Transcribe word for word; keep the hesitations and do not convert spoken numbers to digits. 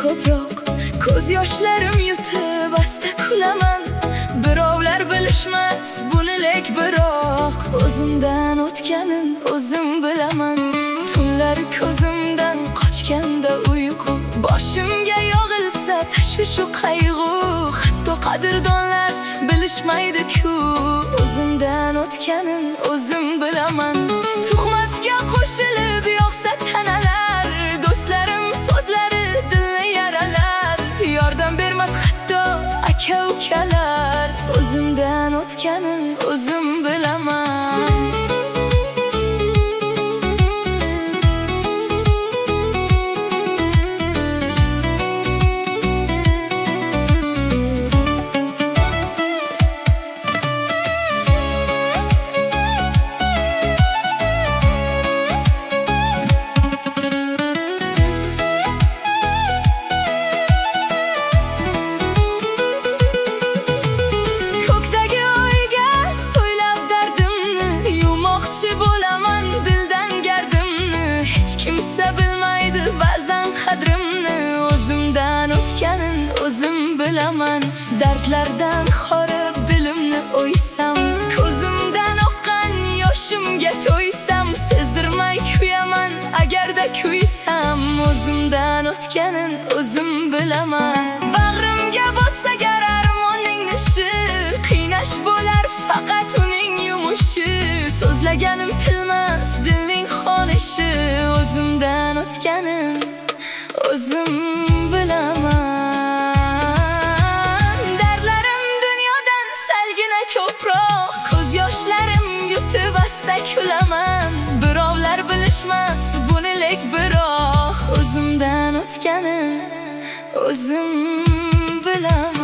ko'proq. Ko'z yoshlarim yutib asta kulaman. Birovlar bilishmas buni lek biroq o'zimdan o'tganin o'zim bilaman. Tunlar ko'zimdan qochganda uyqu, boshimga yog'ilsa tashvish u qayg'u. Hatto qadrdonlar bilishmaydi-ku, o'zimdan o'tganin o'zim bilaman. Tuhmatga qo'shilib yoqsa tanalar, do'stlarim so'zlari dilni yaralar. Yordam bermas hatto aka-ukalar, o'zimdan o'tganin o'zim bilaman. Kimsa bilmaydi ba'zan qadrimni, o'zimdan o'tganin o'zim bilaman. Dardlardan xorib dilimni o'ysam, ko'zimdan oqqan yoshimga to'ysam, sezdirmay kuyaman agarda kuysam, o'zimdan o'tganin o'zim bilaman. Bag'rimga botsa gar armonning nishi, qiynash bo'lar faqat uning yumushi. So'zlaganim tilmas dilning xonishi, o'zimdan o'tganin o'zim bilaman. Dardlarim dunyodan salgina ko'proq, ko'z yoshlarim yutib asta kulaman. Birovlar bilishmas buni lek biroq o'zimdan o'tganin o'zim bilaman.